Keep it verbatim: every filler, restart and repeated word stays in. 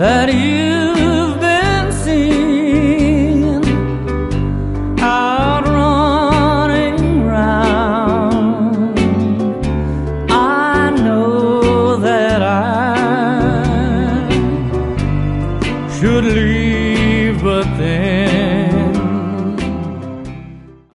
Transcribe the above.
that you've been seen out running round. I know that I should leave, but then